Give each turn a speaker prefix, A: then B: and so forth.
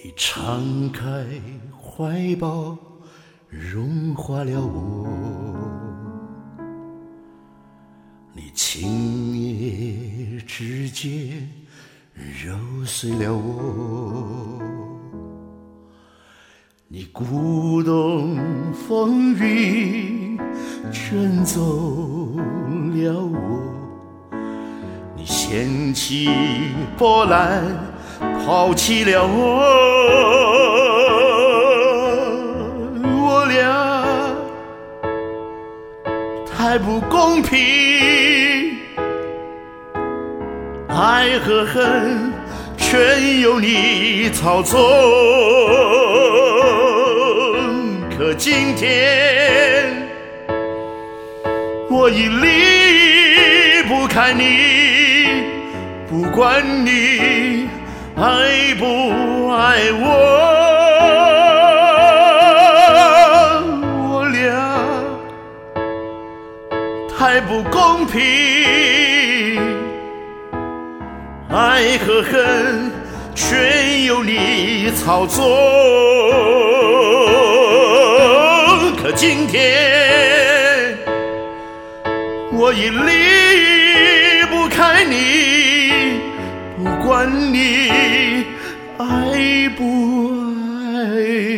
A: 你敞开怀抱，融化了我，你轻捏指尖，揉碎了我，你鼓动风云，卷走了我，你掀起波澜，抛弃了我，我俩太不公平，爱和恨全由你操纵。可今天我已离不开你，不管你爱不爱我，我俩太不公平，爱和恨全由你操纵。可今天我已离不开你，不管你爱不爱